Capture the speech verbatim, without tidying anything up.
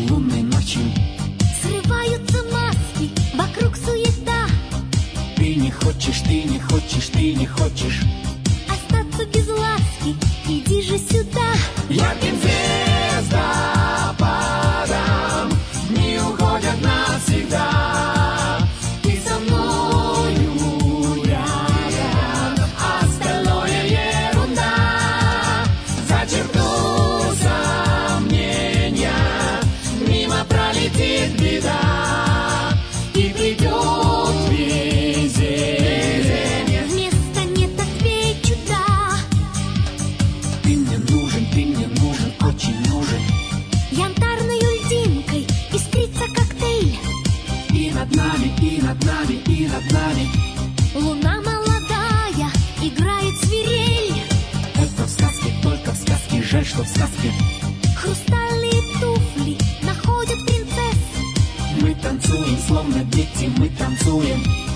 лунной ночью. Срываются маски, вокруг суета. Ты не хочешь, ты не хочешь, ты не хочешь остаться без ласки, иди же сюда. Ярким звездопадом дни уходят навсегда. Ты со мною рядом, остальное ерунда. За черту сомнения мимо пролетит беда, и придет везение. Вместо нет отвечу да. Ты мне нужен, ты мне нужен, очень нужен. Янтарной льдинкой искрится коктейль. И над нами, и над нами, и над нами Луна молодая играет свирель. это в сказке, только в сказке, жаль, что в сказке. Хрустальные туфли находят принцесс. Мы танцуем, словно дети, мы танцуем.